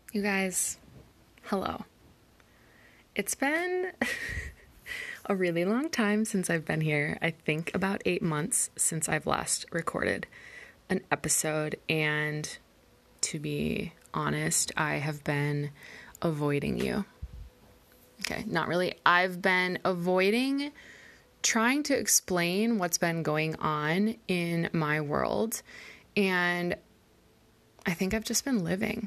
You guys, hello. It's been a really long time since I've been here. I think about 8 months since I've last recorded an episode, and to be honest, I have been avoiding you. Okay, not really. I've been avoiding trying to explain what's been going on in my world, and I think I've just been living.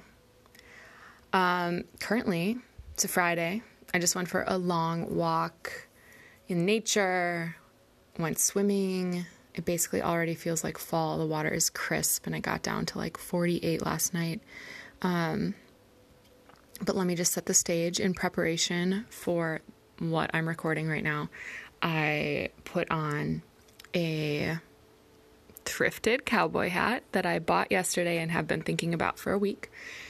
Currently, it's a Friday. I just went for a long walk in nature, went swimming. It basically already feels like fall. The water is crisp, and I got down to like 48 last night. But let me just set the stage. In preparation for what I'm recording right now, I put on a thrifted cowboy hat that I bought yesterday and have been thinking about for a week.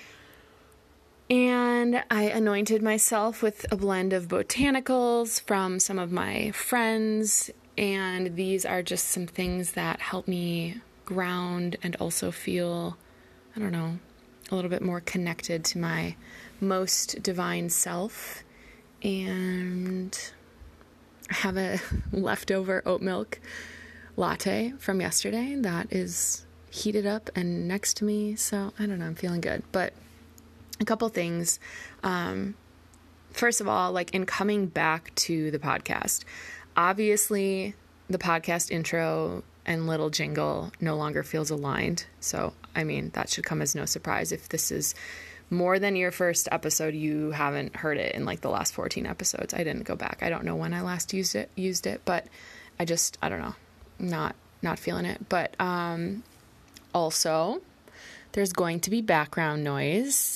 And I anointed myself with a blend of botanicals from some of my friends. And these are just some things that help me ground and also feel, I don't know, a little bit more connected to my most divine self. And I have a leftover oat milk latte from yesterday that is heated up and next to me. So I don't know, I'm feeling good. But a couple things. First of all, like in coming back to the podcast, obviously the podcast intro and little jingle no longer feels aligned. So, I mean, that should come as no surprise. If this is more than your first episode, you haven't heard it in like the last 14 episodes. I didn't go back. I don't know when I last used it, but I don't know, not feeling it. But, also, there's going to be background noise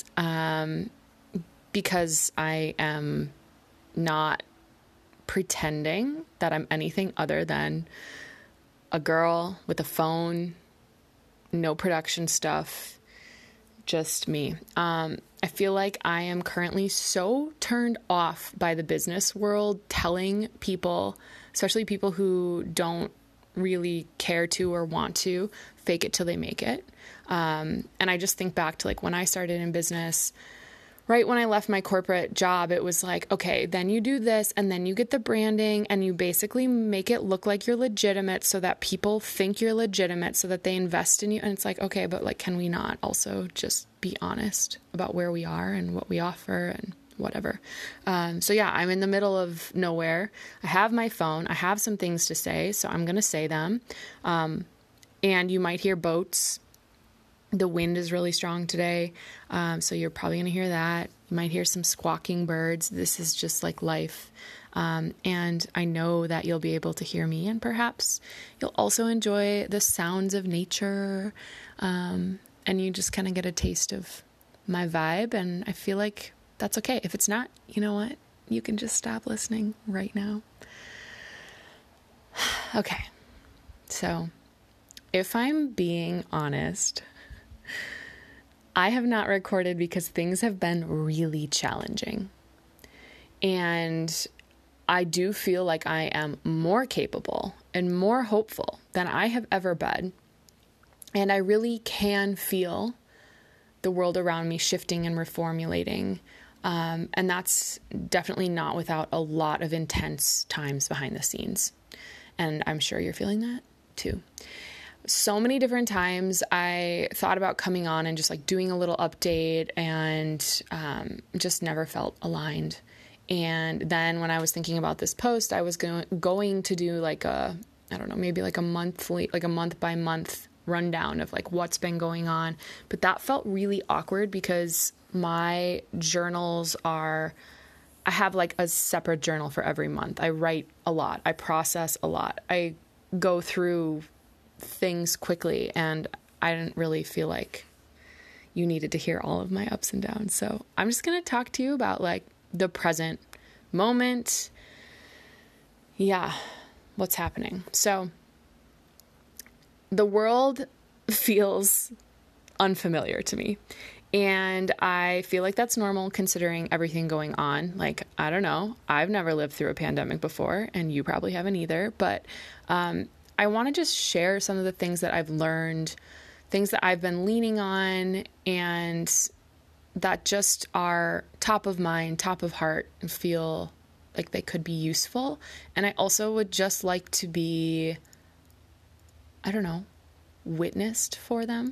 because I am not pretending that I'm anything other than a girl with a phone, no production stuff, just me. I feel like I am currently so turned off by the business world telling people, especially people who don't really care to or want to, fake it till they make it. And I just think back to like when I started in business, right when I left my corporate job, it was like, okay, then you do this and then you get the branding and you basically make it look like you're legitimate so that people think you're legitimate so that they invest in you. And it's like, okay, but like, can we not also just be honest about where we are and what we offer and whatever? So yeah, I'm in the middle of nowhere. I have my phone. I have some things to say, so I'm going to say them. And you might hear boats. The wind is really strong today, so you're probably going to hear that. You might hear some squawking birds. This is just like life. And I know that you'll be able to hear me, and perhaps you'll also enjoy the sounds of nature, and you just kind of get a taste of my vibe, and I feel like that's okay. If it's not, you know what? You can just stop listening right now. Okay, so if I'm being honest, I have not recorded because things have been really challenging. And I do feel like I am more capable and more hopeful than I have ever been. And I really can feel the world around me shifting and reformulating. And that's definitely not without a lot of intense times behind the scenes. And I'm sure you're feeling that too. So many different times I thought about coming on and just like doing a little update and just never felt aligned. And then when I was thinking about this post, I was going to do like maybe like a month by month rundown of like what's been going on. But that felt really awkward because my journals I have like a separate journal for every month. I write a lot. I process a lot. I go through things quickly, and I didn't really feel like you needed to hear all of my ups and downs. So I'm just going to talk to you about like the present moment. Yeah, what's happening. So the world feels unfamiliar to me, and I feel like that's normal considering everything going on. Like, I don't know, I've never lived through a pandemic before, and you probably haven't either, but I want to just share some of the things that I've learned, things that I've been leaning on, and that just are top of mind, top of heart, and feel like they could be useful. And I also would just like to be, I don't know, witnessed for them.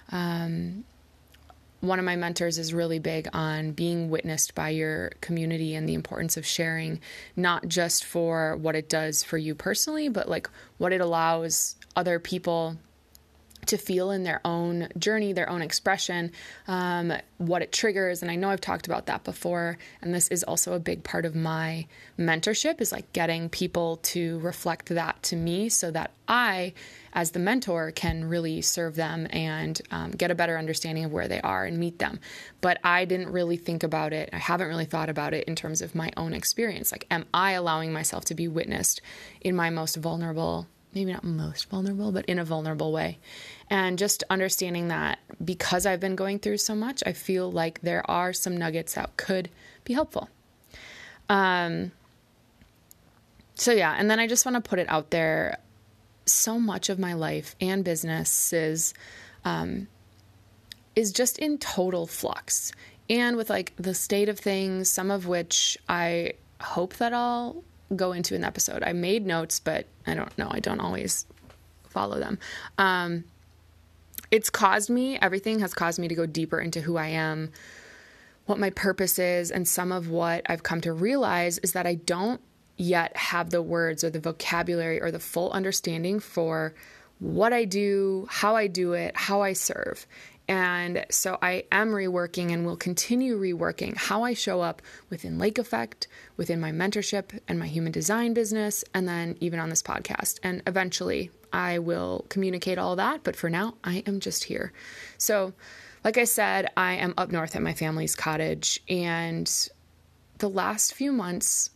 One of my mentors is really big on being witnessed by your community and the importance of sharing, not just for what it does for you personally, but like what it allows other people to feel in their own journey, their own expression, what it triggers. And I know I've talked about that before. And this is also a big part of my mentorship, is like getting people to reflect that to me so that I, as the mentor, can really serve them and get a better understanding of where they are and meet them. But I didn't really think about it. I haven't really thought about it in terms of my own experience. Like, am I allowing myself to be witnessed in my most vulnerable, maybe not most vulnerable, but in a vulnerable way? And just understanding that because I've been going through so much, I feel like there are some nuggets that could be helpful. So yeah, and then I just want to put it out there. So much of my life and business is just in total flux. And with like the state of things, some of which I hope that I'll go into an episode. I made notes, but I don't know. I don't always follow them. Everything has caused me to go deeper into who I am, what my purpose is. And some of what I've come to realize is that I don't yet have the words or the vocabulary or the full understanding for what I do, how I do it, how I serve. And so I am reworking and will continue reworking how I show up within Lake Effect, within my mentorship and my human design business, and then even on this podcast. And eventually I will communicate all that. But for now, I am just here. So like I said, I am up north at my family's cottage. And the last few months,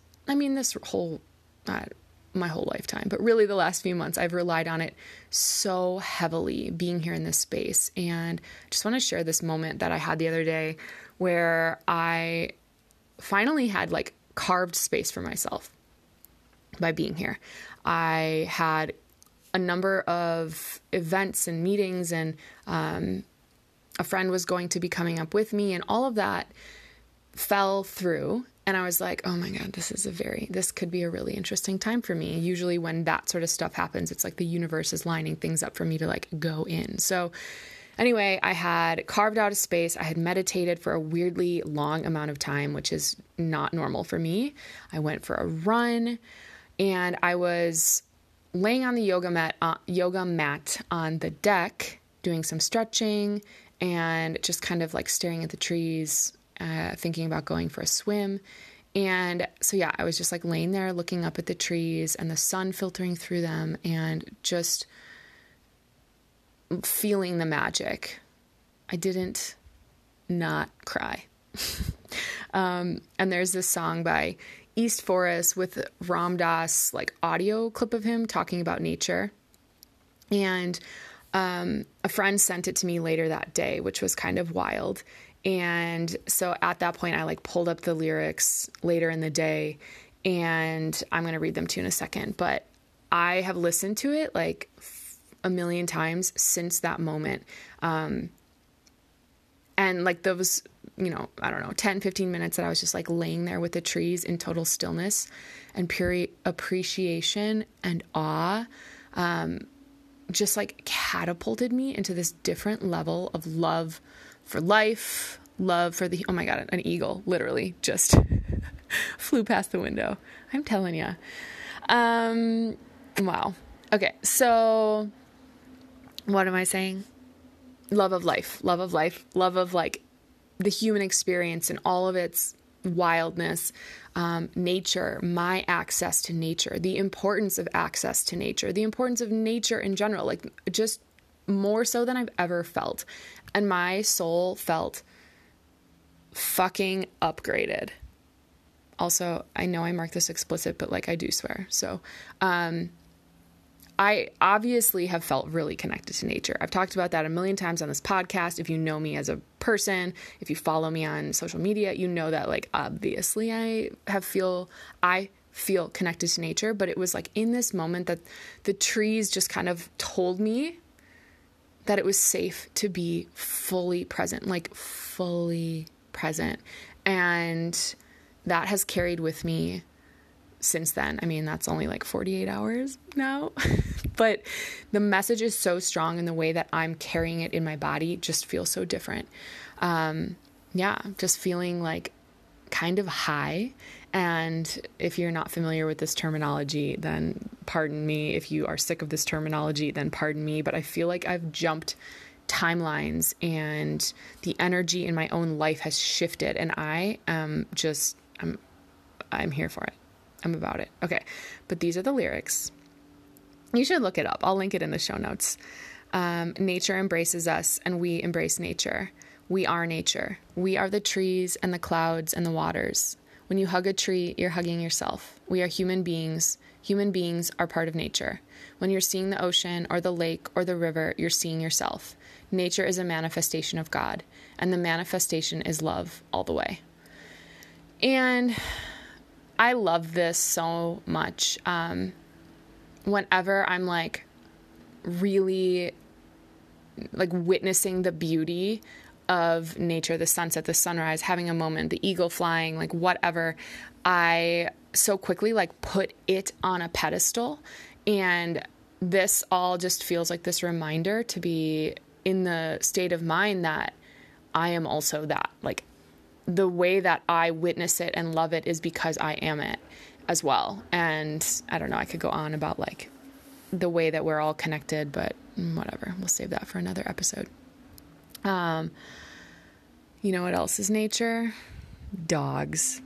my whole lifetime, but really the last few months, I've relied on it so heavily being here in this space. And I just want to share this moment that I had the other day where I finally had like carved space for myself by being here. I had a number of events and meetings, and a friend was going to be coming up with me, and all of that fell through. And I was like, oh my God, this could be a really interesting time for me. Usually when that sort of stuff happens, it's like the universe is lining things up for me to like go in. So anyway, I had carved out a space. I had meditated for a weirdly long amount of time, which is not normal for me. I went for a run, and I was laying on the yoga mat on the deck, doing some stretching and just kind of like staring at the trees, thinking about going for a swim. And so, yeah, I was just like laying there looking up at the trees and the sun filtering through them and just feeling the magic. I didn't not cry. And there's this song by East Forest with Ram Dass, like audio clip of him talking about nature. And a friend sent it to me later that day, which was kind of wild. And so at that point, I like pulled up the lyrics later in the day, and I'm going to read them to you in a second. But I have listened to it like a million times since that moment. And like those, 10, 15 minutes that I was just like laying there with the trees in total stillness and pure appreciation and awe, just like catapulted me into this different level of love for life, love for oh my God, an eagle literally just flew past the window. I'm telling you. Wow. Okay. So what am I saying? Love of life, love of like the human experience and all of its wildness, nature, my access to nature, the importance of access to nature, the importance of nature in general, like just more so than I've ever felt. And my soul felt fucking upgraded. Also, I know I mark this explicit, but like I do swear. So, I obviously have felt really connected to nature. I've talked about that a million times on this podcast. If you know me as a person, if you follow me on social media, you know that like obviously I feel connected to nature, but it was like in this moment that the trees just kind of told me that it was safe to be fully present, like fully present. And that has carried with me since then. I mean, that's only like 48 hours now, but the message is so strong, and the way that I'm carrying it in my body just feels so different. Just feeling like kind of high. And if you're not familiar with this terminology, then pardon me. If you are sick of this terminology, then pardon me. But I feel like I've jumped timelines, and the energy in my own life has shifted, and I'm here for it. I'm about it. Okay. But these are the lyrics. You should look it up. I'll link it in the show notes. Nature embraces us, and we embrace nature. We are nature. We are the trees and the clouds and the waters. When you hug a tree, you're hugging yourself. We are human beings. Human beings are part of nature. When you're seeing the ocean or the lake or the river, you're seeing yourself. Nature is a manifestation of God, and the manifestation is love all the way. And I love this so much. Whenever I'm like really like witnessing the beauty of nature, the sunset, the sunrise, having a moment, the eagle flying, like whatever, I so quickly like put it on a pedestal. And this all just feels like this reminder to be in the state of mind that I am also that. Like the way that I witness it and love it is because I am it as well. And I don't know, I could go on about like the way that we're all connected, but whatever, we'll save that for another episode. You know what else is nature? Dogs.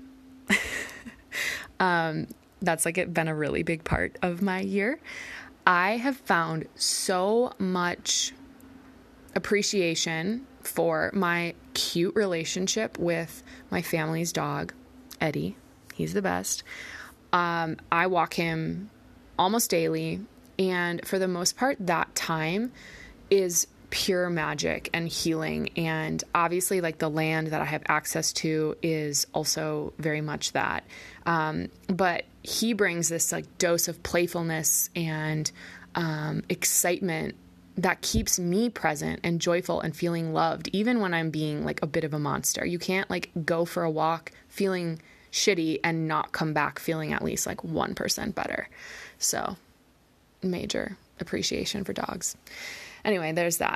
That's like been a really big part of my year. I have found so much appreciation for my cute relationship with my family's dog, Eddie. He's the best. I walk him almost daily, and for the most part, that time is pure magic and healing. And obviously, like the land that I have access to is also very much that. But he brings this like dose of playfulness and excitement that keeps me present and joyful and feeling loved, even when I'm being like a bit of a monster. You can't like go for a walk feeling shitty and not come back feeling at least like 1% better. So major appreciation for dogs. Anyway, there's that.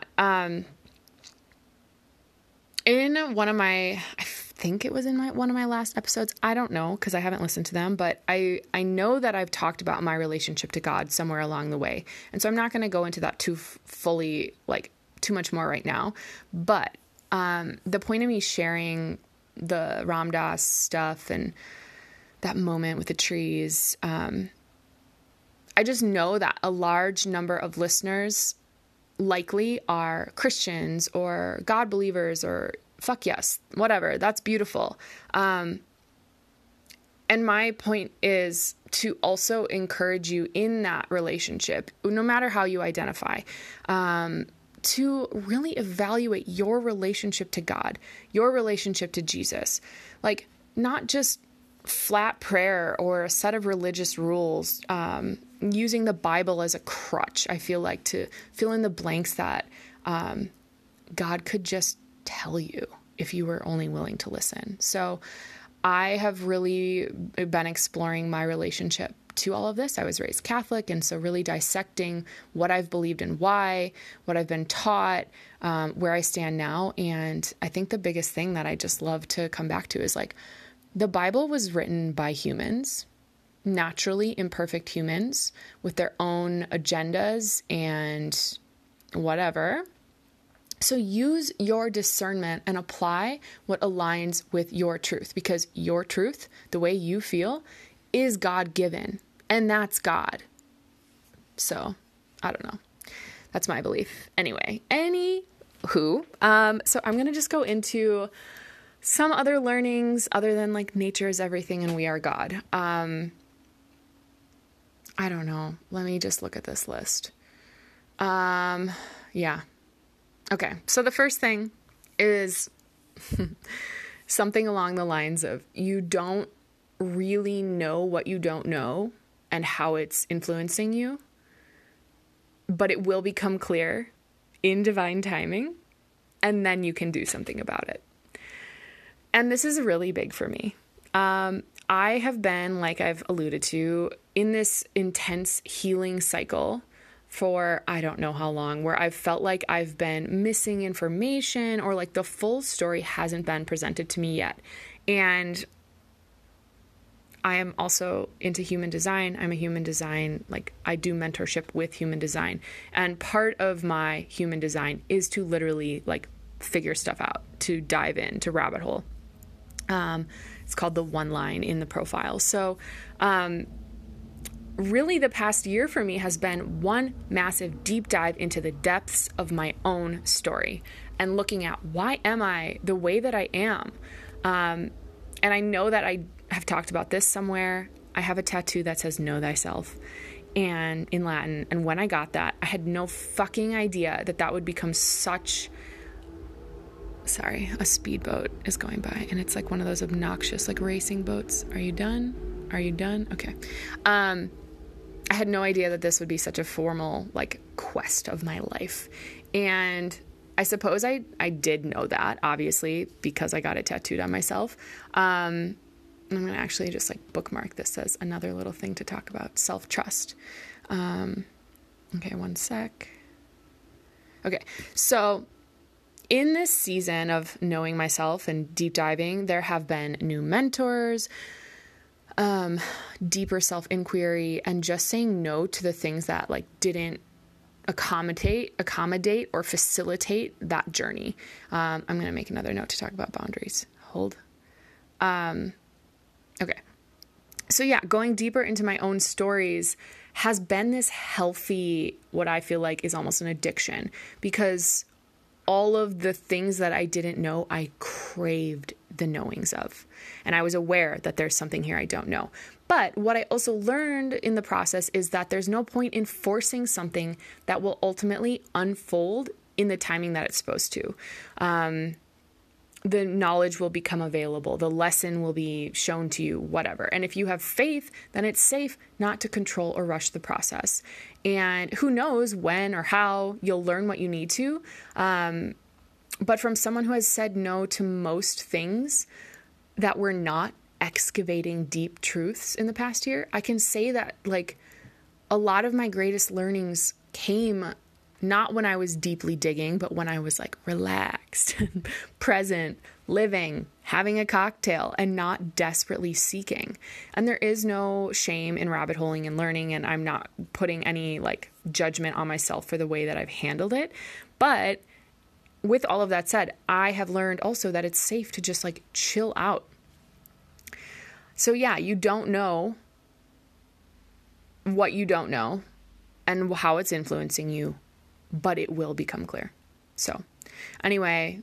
In one of my, I think it was in one of my last episodes. I don't know, because I haven't listened to them, but I know that I've talked about my relationship to God somewhere along the way. And so I'm not going to go into that too fully, like too much more right now. But the point of me sharing the Ram Dass stuff and that moment with the trees, I just know that a large number of listeners likely are Christians or God believers or fuck yes, whatever. That's beautiful. And my point is to also encourage you in that relationship, no matter how you identify, to really evaluate your relationship to God, your relationship to Jesus. Like, not just flat prayer or a set of religious rules, using the Bible as a crutch, I feel like, to fill in the blanks that God could just tell you if you were only willing to listen. So I have really been exploring my relationship to all of this. I was raised Catholic, and so really dissecting what I've believed and why, what I've been taught, where I stand now. And I think the biggest thing that I just love to come back to is like, the Bible was written by humans, naturally imperfect humans with their own agendas and whatever. So use your discernment and apply what aligns with your truth, because your truth, the way you feel, is God-given, and that's God. So I don't know. That's my belief. Anyway, so I'm going to just go into some other learnings other than like nature is everything and we are God. I don't know. Let me just look at this list. Yeah. Okay. So the first thing is something along the lines of, you don't really know what you don't know and how it's influencing you, but it will become clear in divine timing, and then you can do something about it. And this is really big for me. I have been, like I've alluded to, in this intense healing cycle for I don't know how long, where I've felt like I've been missing information or like the full story hasn't been presented to me yet. And I am also into human design. I'm a human design, like I do mentorship with human design. And part of my human design is to literally like figure stuff out, to dive in, to rabbit hole. It's called the one line in the profile. So, really the past year for me has been one massive deep dive into the depths of my own story and looking at why am I the way that I am? And I know that I have talked about this somewhere. I have a tattoo that says know thyself and in Latin. And when I got that, I had no fucking idea that that would become such... Sorry, a speedboat is going by and it's like one of those obnoxious like racing boats. Are you done? Are you done? Okay. I had no idea that this would be such a formal like quest of my life. And I suppose I did know that, obviously, because I got it tattooed on myself. I'm going to actually just like bookmark this as another little thing to talk about. Self-trust. Okay, one sec. Okay, so in this season of knowing myself and deep diving, there have been new mentors, deeper self-inquiry, and just saying no to the things that like didn't accommodate or facilitate that journey. I'm going to make another note to talk about boundaries. Hold. Okay. So yeah, going deeper into my own stories has been this healthy, what I feel like is almost an addiction, because all of the things that I didn't know, I craved the knowings of. And I was aware that there's something here I don't know. But what I also learned in the process is that there's no point in forcing something that will ultimately unfold in the timing that it's supposed to. The knowledge will become available. The lesson will be shown to you, whatever. And if you have faith, then it's safe not to control or rush the process. And who knows when or how you'll learn what you need to. But from someone who has said no to most things that were not excavating deep truths in the past year, I can say that like a lot of my greatest learnings came not when I was deeply digging, but when I was like relaxed, present, living, having a cocktail, and not desperately seeking. And there is no shame in rabbit holing and learning, and I'm not putting any like judgment on myself for the way that I've handled it. But with all of that said, I have learned also that it's safe to just like chill out. So yeah, you don't know what you don't know and how it's influencing you, but it will become clear. So anyway,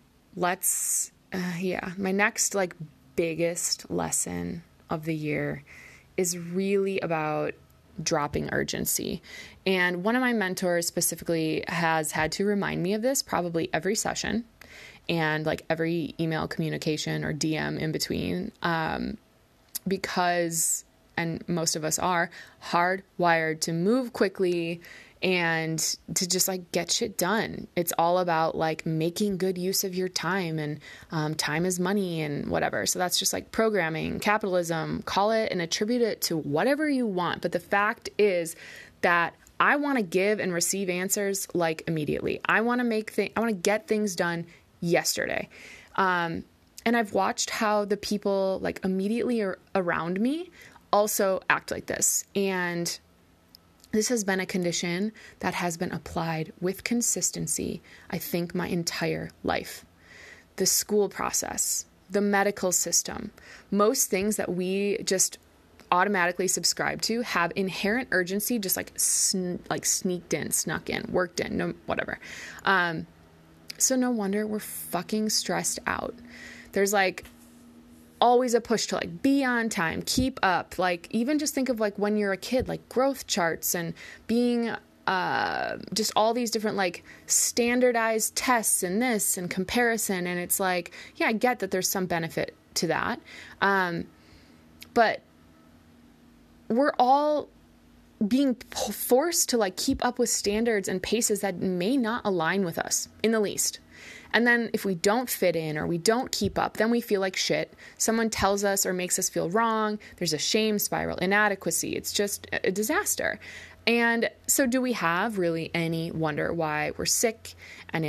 my next like biggest lesson of the year is really about dropping urgency. And one of my mentors specifically has had to remind me of this probably every session and like every email communication or DM in between, because, and most of us are hardwired to move quickly and to just like get shit done. It's all about like making good use of your time, and time is money and whatever. So that's just like programming, capitalism, call it and attribute it to whatever you want. But the fact is that I want to give and receive answers like immediately. I want to get things done yesterday. And I've watched how the people like immediately around me also act like this. And this has been a condition that has been applied with consistency, I think, my entire life. The school process, the medical system, most things that we just automatically subscribe to have inherent urgency, just like sneaked in, snuck in, worked in, no, whatever. So no wonder we're fucking stressed out. There's like always a push to like be on time, keep up. Like even just think of like when you're a kid, like growth charts and being just all these different like standardized tests and this and comparison. And it's like, yeah, I get that there's some benefit to that. But we're all being forced to like keep up with standards and paces that may not align with us in the least. And then if we don't fit in or we don't keep up, then we feel like shit. Someone tells us or makes us feel wrong. There's a shame spiral, inadequacy. It's just a disaster. And so do we have really any wonder why we're sick and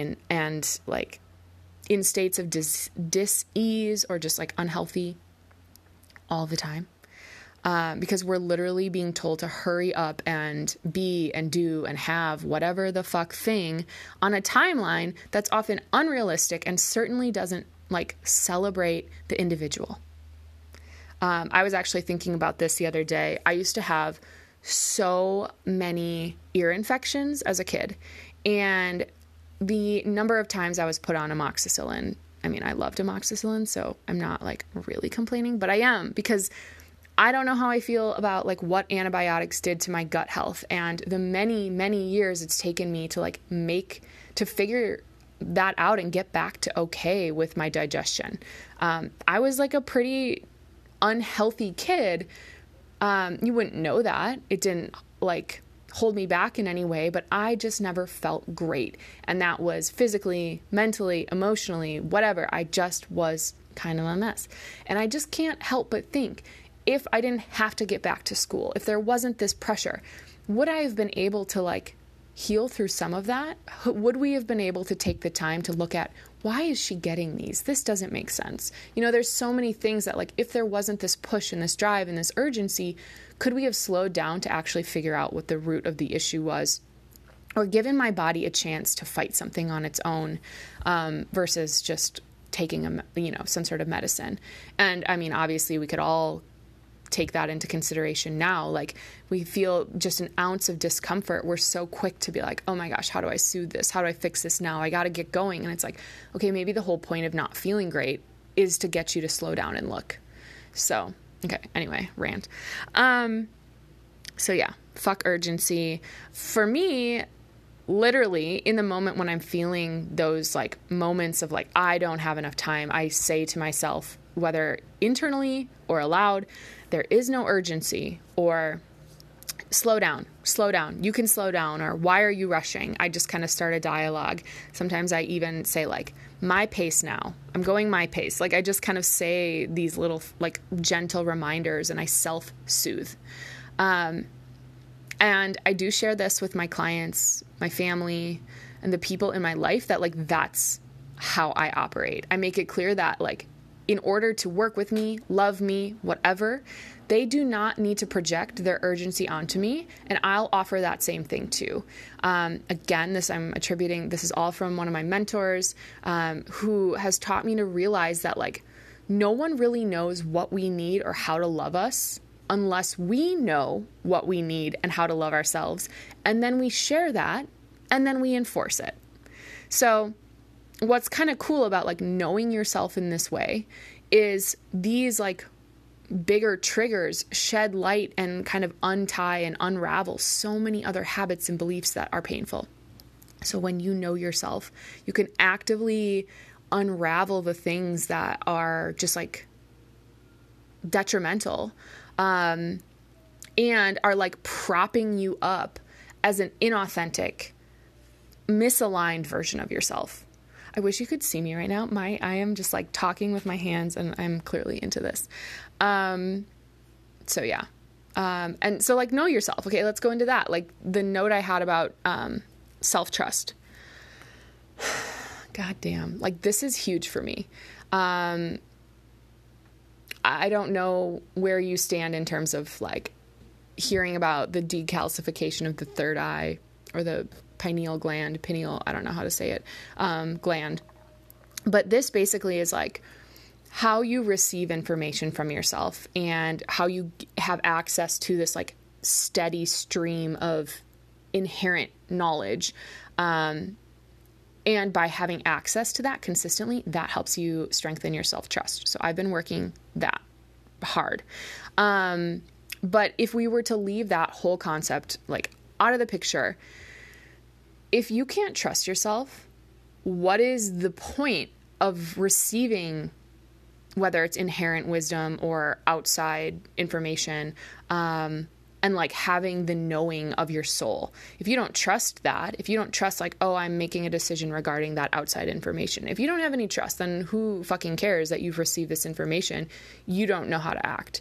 in states of dis-ease or just like unhealthy all the time? Because we're literally being told to hurry up and be and do and have whatever the fuck thing on a timeline that's often unrealistic and certainly doesn't like celebrate the individual. I was actually thinking about this the other day. I used to have so many ear infections as a kid, and the number of times I was put on amoxicillin, I mean, I loved amoxicillin, so I'm not like really complaining, but I am, because I don't know how I feel about like what antibiotics did to my gut health and the many, many years it's taken me to like to figure that out and get back to okay with my digestion. I was like a pretty unhealthy kid. You wouldn't know that. It didn't like hold me back in any way, but I just never felt great. And that was physically, mentally, emotionally, whatever. I just was kind of a mess. And I just can't help but think, if I didn't have to get back to school, if there wasn't this pressure, would I have been able to like heal through some of that? Would we have been able to take the time to look at, why is she getting these? This doesn't make sense. You know, there's so many things that like, if there wasn't this push and this drive and this urgency, could we have slowed down to actually figure out what the root of the issue was? Or given my body a chance to fight something on its own, versus just taking some sort of medicine. And I mean, obviously we could all take that into consideration now. Like, we feel just an ounce of discomfort, we're so quick to be like, oh my gosh, how do I soothe this? How do I fix this now? I got to get going. And it's like, okay, maybe the whole point of not feeling great is to get you to slow down and look. So, okay, anyway, rant. So yeah, fuck urgency. For me, literally in the moment when I'm feeling those like moments of like, I don't have enough time, I say to myself, whether internally or aloud, there is no urgency, or slow down, you can slow down, or why are you rushing? I just kind of start a dialogue. Sometimes I even say like, my pace now, I'm going my pace. Like, I just kind of say these little like gentle reminders, and I self-soothe. And I do share this with my clients, my family, and the people in my life, that like, that's how I operate. I make it clear that like, in order to work with me, love me, whatever, they do not need to project their urgency onto me, and I'll offer that same thing too. Again, this is all from one of my mentors, who has taught me to realize that like, no one really knows what we need or how to love us unless we know what we need and how to love ourselves. And then we share that, and then we enforce it. So what's kind of cool about like knowing yourself in this way is these like bigger triggers shed light and kind of untie and unravel so many other habits and beliefs that are painful. So when you know yourself, you can actively unravel the things that are just like detrimental, and are like propping you up as an inauthentic, misaligned version of yourself. I wish you could see me right now. I am just like talking with my hands, and I'm clearly into this. So yeah. And so like, know yourself. Okay, let's go into that. Like the note I had about, self-trust. God damn. Like, this is huge for me. I don't know where you stand in terms of like hearing about the decalcification of the third eye, or the pineal, I don't know how to say it, gland. But this basically is like how you receive information from yourself, and how you have access to this like steady stream of inherent knowledge. And by having access to that consistently, that helps you strengthen your self-trust. So I've been working that hard. But if we were to leave that whole concept like out of the picture, if you can't trust yourself, what is the point of receiving, whether it's inherent wisdom or outside information, and and like having the knowing of your soul. If you don't trust that, if you don't trust like, oh, I'm making a decision regarding that outside information, if you don't have any trust, then who fucking cares that you've received this information? You don't know how to act.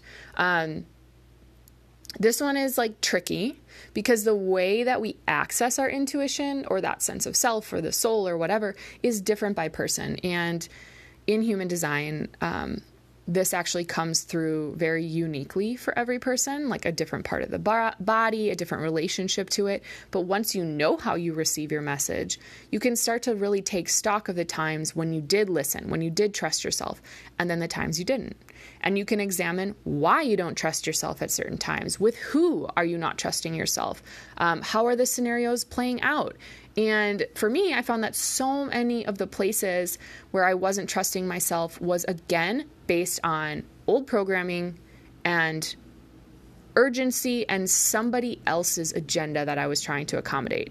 This one is like tricky because the way that we access our intuition or that sense of self or the soul or whatever is different by person. And in human design, this actually comes through very uniquely for every person, like a different part of the body, a different relationship to it. But once you know how you receive your message, you can start to really take stock of the times when you did listen, when you did trust yourself, and then the times you didn't. And you can examine why you don't trust yourself at certain times. With who are you not trusting yourself? How are the scenarios playing out? And for me, I found that so many of the places where I wasn't trusting myself was, again, based on old programming and urgency and somebody else's agenda that I was trying to accommodate.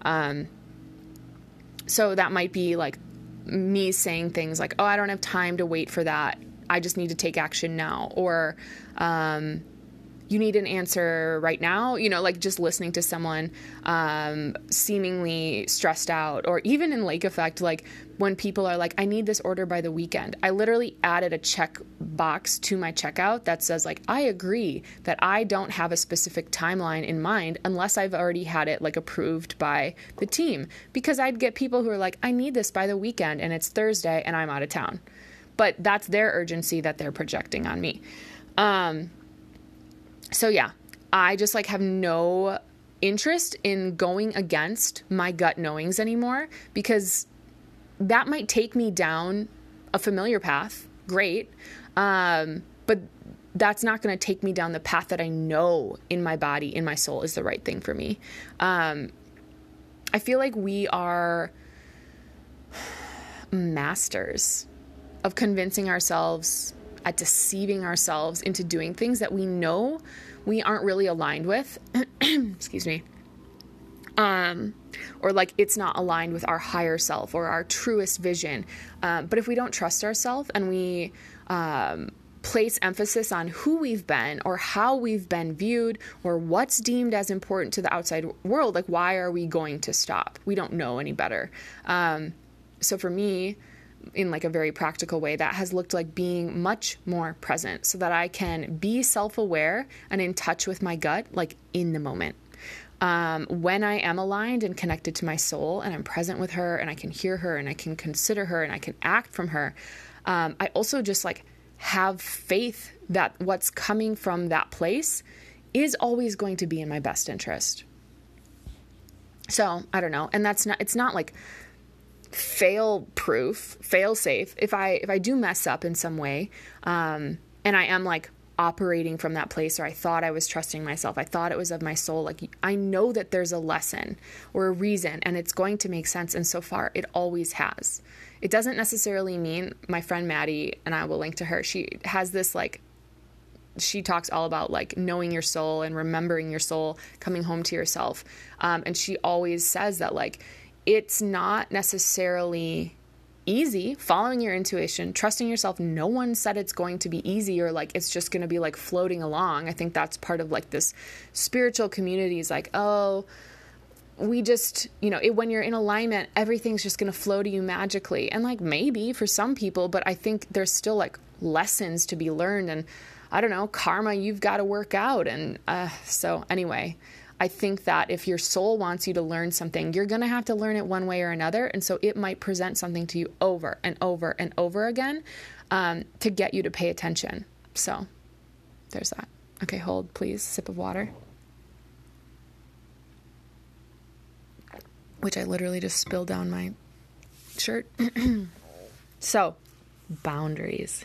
So that might be like me saying things like, oh, I don't have time to wait for that. I just need to take action now. Or, you need an answer right now, like just listening to someone seemingly stressed out, or even in Lake Effect, like when people are like, I need this order by the weekend. I literally added a check box to my checkout that says like, I agree that I don't have a specific timeline in mind unless I've already had it like approved by the team, because I'd get people who are like, I need this by the weekend and it's Thursday and I'm out of town. But that's their urgency that they're projecting on me. So yeah, I just like have no interest in going against my gut knowings anymore, because that might take me down a familiar path. Great. But that's not going to take me down the path that I know in my body, in my soul is the right thing for me. I feel like we are masters of convincing ourselves, at deceiving ourselves into doing things that we know we aren't really aligned with. Excuse me. Or like it's not aligned with our higher self or our truest vision. But if we don't trust ourselves and we place emphasis on who we've been or how we've been viewed or what's deemed as important to the outside world, like why are we going to stop? We don't know any better. So for me, in like a very practical way, that has looked like being much more present so that I can be self-aware and in touch with my gut, like in the moment. When I am aligned and connected to my soul and I'm present with her and I can hear her and I can consider her and I can act from her, I also just like have faith that what's coming from that place is always going to be in my best interest. So I don't know. And it's not like fail safe. If I do mess up in some way, and I am like operating from that place, or I thought I was trusting myself, I thought it was of my soul, like I know that there's a lesson or a reason and it's going to make sense. And so far it always has. It doesn't necessarily mean, my friend Maddie, and I will link to her, she has this like, she talks all about like knowing your soul and remembering your soul, coming home to yourself. And she always says that like, it's not necessarily easy following your intuition, trusting yourself. No one said it's going to be easy or like it's just going to be like floating along. I think that's part of like this spiritual community is like, oh, we just, when you're in alignment, everything's just going to flow to you magically. And like maybe for some people, but I think there's still like lessons to be learned. And I don't know, karma you've got to work out. And so anyway, I think that if your soul wants you to learn something, you're going to have to learn it one way or another. And so it might present something to you over and over and over again to get you to pay attention. So there's that. Okay, hold, please. Sip of water. Which I literally just spilled down my shirt. So, boundaries.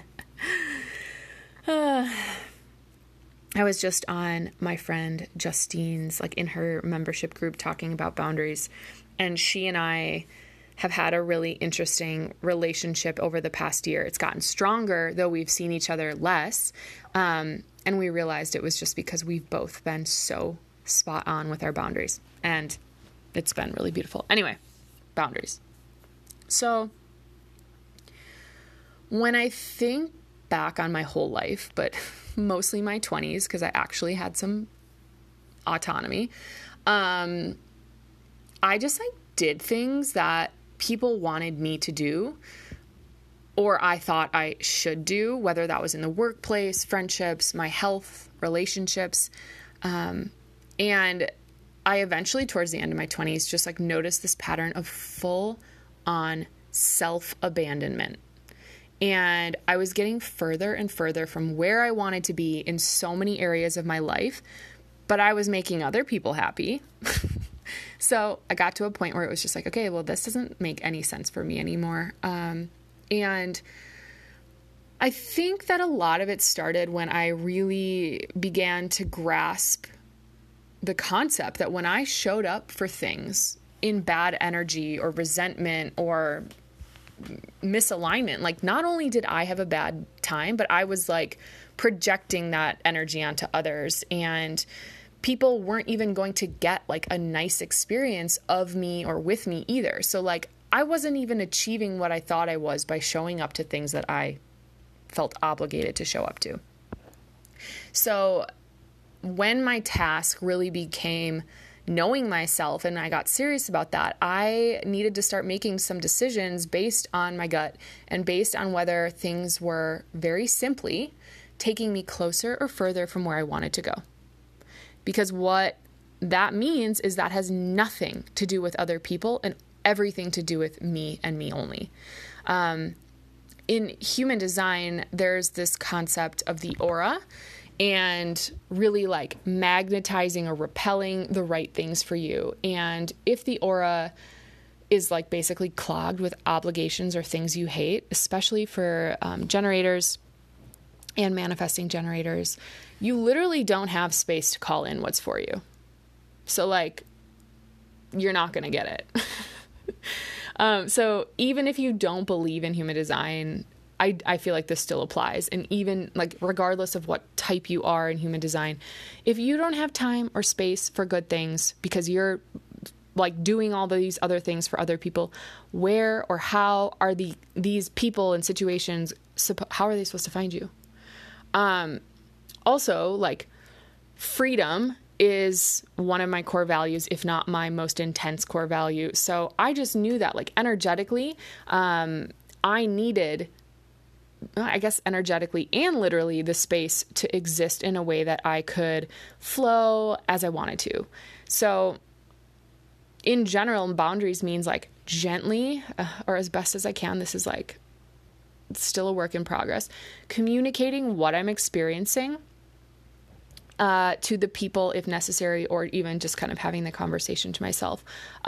I was just on my friend Justine's, like in her membership group, talking about boundaries. And she and I have had a really interesting relationship over the past year. It's gotten stronger, though we've seen each other less. And we realized it was just because we've both been so spot on with our boundaries. And it's been really beautiful. Anyway, boundaries. So when I think back on my whole life, but mostly my 20s, because I actually had some autonomy. I just like did things that people wanted me to do, or I thought I should do, whether that was in the workplace, friendships, my health, relationships. And I eventually, towards the end of my 20s, just like noticed this pattern of full on self-abandonment. And I was getting further and further from where I wanted to be in so many areas of my life, but I was making other people happy. So I got to a point where it was just like, okay, well, this doesn't make any sense for me anymore. And I think that a lot of it started when I really began to grasp the concept that when I showed up for things in bad energy or resentment or misalignment, like not only did I have a bad time, but I was like projecting that energy onto others, and people weren't even going to get like a nice experience of me or with me either. So like I wasn't even achieving what I thought I was by showing up to things that I felt obligated to show up to. So when my task really became knowing myself and I got serious about that, I needed to start making some decisions based on my gut and based on whether things were very simply taking me closer or further from where I wanted to go. Because what that means is that has nothing to do with other people and everything to do with me and me only. In human design, there's this concept of the aura and really like magnetizing or repelling the right things for you. And if the aura is like basically clogged with obligations or things you hate, especially for generators and manifesting generators, you literally don't have space to call in what's for you. So like, you're not going to get it. So even if you don't believe in human design, I feel like this still applies. And even like, regardless of what type you are in human design, if you don't have time or space for good things because you're like doing all these other things for other people, where or how are these people and situations, how are they supposed to find you? Also, like, freedom is one of my core values, if not my most intense core value. So I just knew that, like, energetically, I needed, I guess, energetically and literally the space to exist in a way that I could flow as I wanted to. So in general, boundaries means like gently, or as best as I can, this is like still a work in progress, communicating what I'm experiencing to the people if necessary, or even just kind of having the conversation to myself.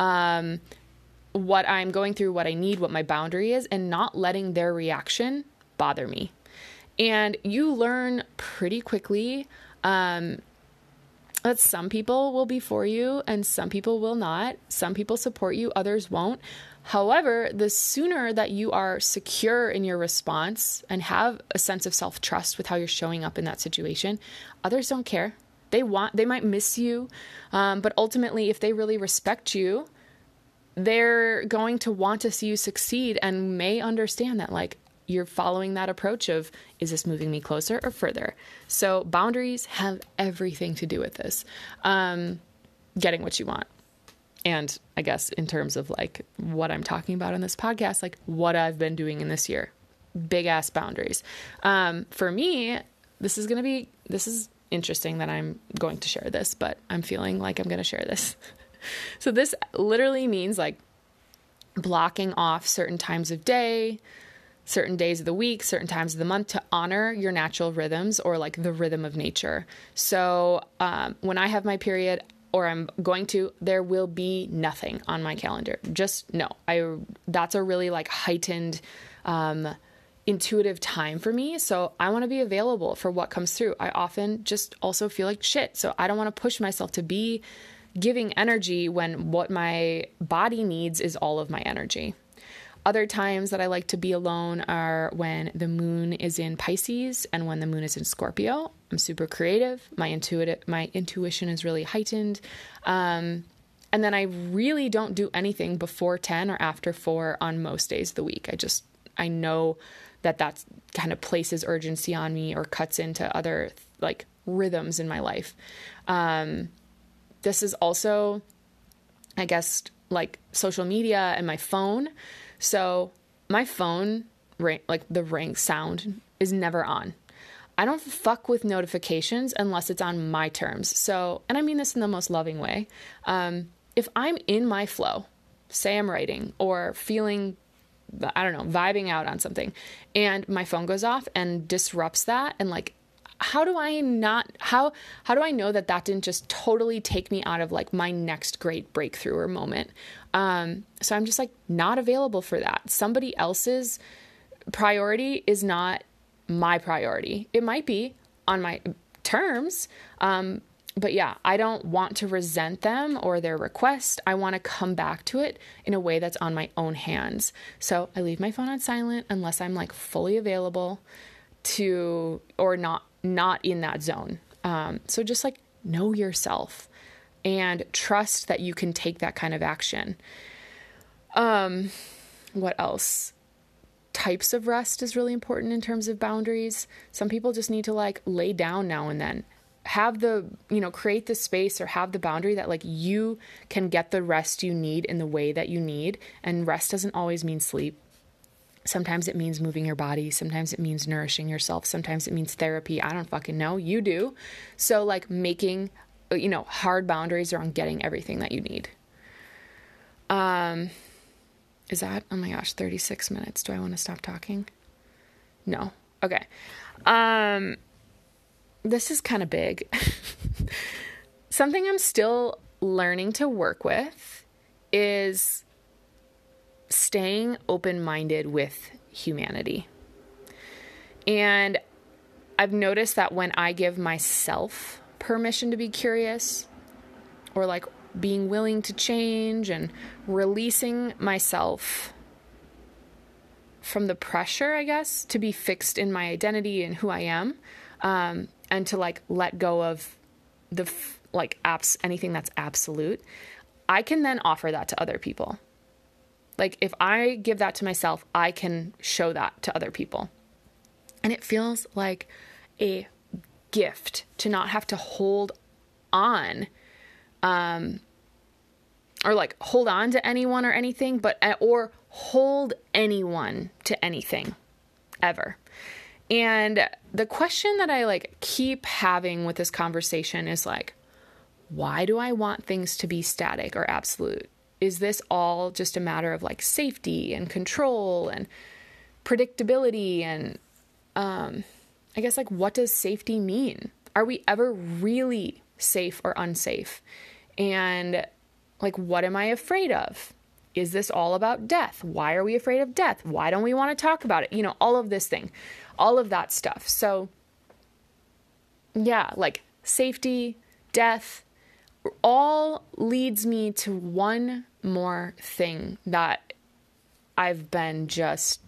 What I'm going through, what I need, what my boundary is, and not letting their reaction bother me. And you learn pretty quickly that some people will be for you and some people will not. Some people support you, others won't. However, the sooner that you are secure in your response and have a sense of self-trust with how you're showing up in that situation, others don't care. They might miss you, but ultimately, if they really respect you, they're going to want to see you succeed and may understand that, like, you're following that approach of, is this moving me closer or further? So boundaries have everything to do with this, getting what you want. And I guess in terms of like what I'm talking about in this podcast, like what I've been doing in this year, big ass boundaries. For me, this is interesting that I'm going to share this, but I'm feeling like I'm going to share this. So this literally means like blocking off certain times of day, certain days of the week, certain times of the month to honor your natural rhythms or like the rhythm of nature. So when I have my period, or I'm going to, there will be nothing on my calendar. Just no. That's a really like heightened, intuitive time for me. So I want to be available for what comes through. I often just also feel like shit. So I don't want to push myself to be giving energy when what my body needs is all of my energy. Other times that I like to be alone are when the moon is in Pisces and when the moon is in Scorpio. I'm super creative. My intuition is really heightened. And then I really don't do anything before 10 or after 4 on most days of the week. I know that kind of places urgency on me or cuts into other like rhythms in my life. This is also, I guess, like social media and my phone. So my phone ring, like the ring sound is never on. I don't fuck with notifications unless it's on my terms. So, and I mean this in the most loving way. If I'm in my flow, say I'm writing or feeling, I don't know, vibing out on something, and my phone goes off and disrupts that, and like, how do I know that that didn't just totally take me out of like my next great breakthrough or moment? So I'm just like not available for that. Somebody else's priority is not my priority. It might be on my terms. But yeah, I don't want to resent them or their request. I want to come back to it in a way that's on my own hands. So I leave my phone on silent unless I'm like fully available to, or not in that zone. So just like know yourself and trust that you can take that kind of action. What else? Types of rest is really important in terms of boundaries. Some people just need to like lay down now and then. Have the, create the space or have the boundary that like you can get the rest you need in the way that you need. And rest doesn't always mean sleep. Sometimes it means moving your body. Sometimes it means nourishing yourself. Sometimes it means therapy. I don't fucking know. You do. So like making, hard boundaries around getting everything that you need. Is that, oh my gosh, 36 minutes. Do I want to stop talking? No. Okay. This is kind of big. Something I'm still learning to work with is staying open-minded with humanity. And I've noticed that when I give myself permission to be curious, or like being willing to change and releasing myself from the pressure, I guess, to be fixed in my identity and who I am, and to like let go of the anything that's absolute, I can then offer that to other people. Like if I give that to myself, I can show that to other people. And it feels like a gift to not have to hold on, or like hold on to anyone or anything, or hold anyone to anything ever. And the question that I like keep having with this conversation is like, why do I want things to be static or absolute? Is this all just a matter of like safety and control and predictability? And I guess like, what does safety mean? Are we ever really safe or unsafe? And like, what am I afraid of? Is this all about death? Why are we afraid of death? Why don't we want to talk about it? All of this thing, all of that stuff. So yeah, like safety, death, all leads me to one more thing that I've been just,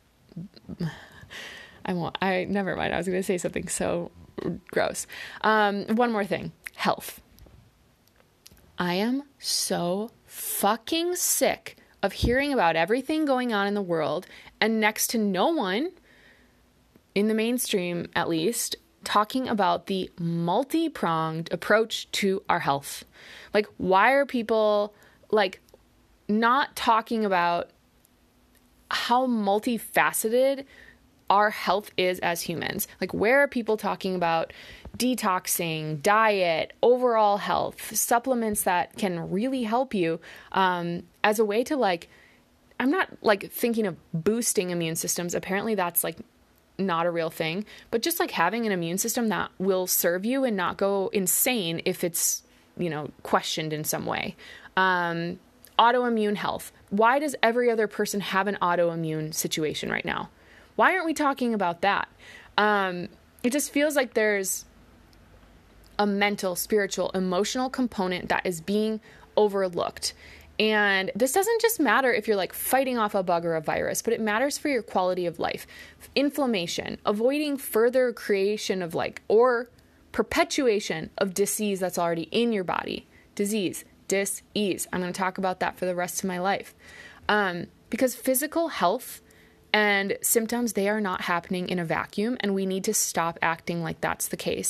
never mind. I was going to say something so gross. One more thing, health. I am so fucking sick of hearing about everything going on in the world and next to no one, in the mainstream at least, talking about the multi-pronged approach to our health. Like, why are people like not talking about how multifaceted our health is as humans? Like, where are people talking about detoxing, diet, overall health, supplements that can really help you, as a way to like, I'm not like thinking of boosting immune systems. Apparently that's like not a real thing, but just like having an immune system that will serve you and not go insane if it's, questioned in some way. Autoimmune health. Why does every other person have an autoimmune situation right now? Why aren't we talking about that? It just feels like there's a mental, spiritual, emotional component that is being overlooked. And this doesn't just matter if you're like fighting off a bug or a virus, but it matters for your quality of life. Inflammation, avoiding further creation of or perpetuation of disease that's already in your body. Disease, dis-ease. I'm going to talk about that for the rest of my life. Because physical health and symptoms, they are not happening in a vacuum, and we need to stop acting like that's the case.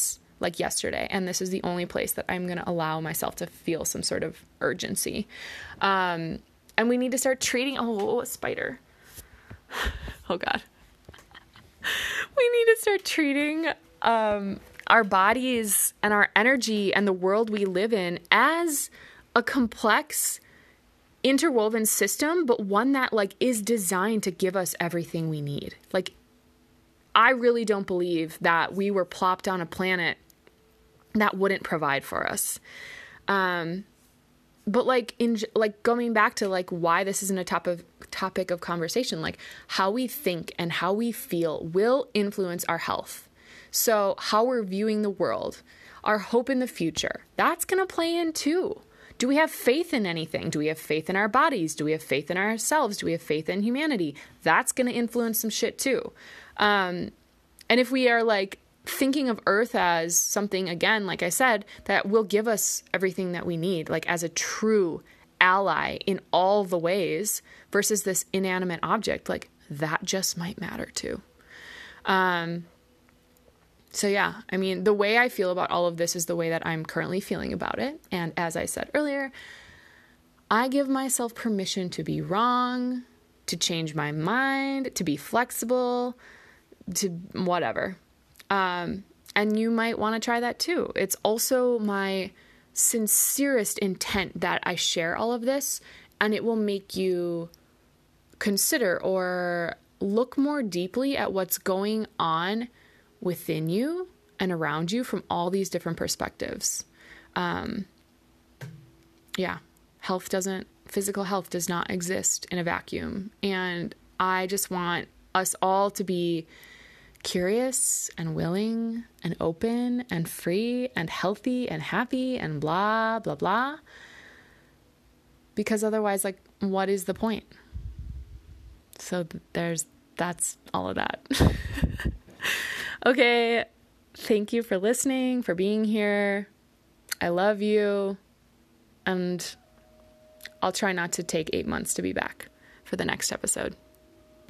like yesterday. And this is the only place that I'm going to allow myself to feel some sort of urgency. And we need to start treating, a spider. Oh God. We need to start treating, our bodies and our energy and the world we live in as a complex, interwoven system, but one that like is designed to give us everything we need. Like, I really don't believe that we were plopped on a planet that wouldn't provide for us. But like going back to like why this isn't a topic of conversation, like how we think and how we feel will influence our health. So how we're viewing the world, our hope in the future, that's going to play in too. Do we have faith in anything? Do we have faith in our bodies? Do we have faith in ourselves? Do we have faith in humanity? That's going to influence some shit too. And if we are like thinking of Earth as something, again, like I said, that will give us everything that we need, like as a true ally in all the ways versus this inanimate object, like that just might matter too. So yeah, I mean, the way I feel about all of this is the way that I'm currently feeling about it. And as I said earlier, I give myself permission to be wrong, to change my mind, to be flexible, to whatever. And you might want to try that too. It's also my sincerest intent that I share all of this, and it will make you consider or look more deeply at what's going on within you and around you from all these different perspectives. Physical health does not exist in a vacuum. And I just want us all to be curious and willing and open and free and healthy and happy and blah, blah, blah. Because otherwise, like, what is the point? So that's all of that. Okay. Thank you for listening, for being here. I love you. And I'll try not to take 8 months to be back for the next episode.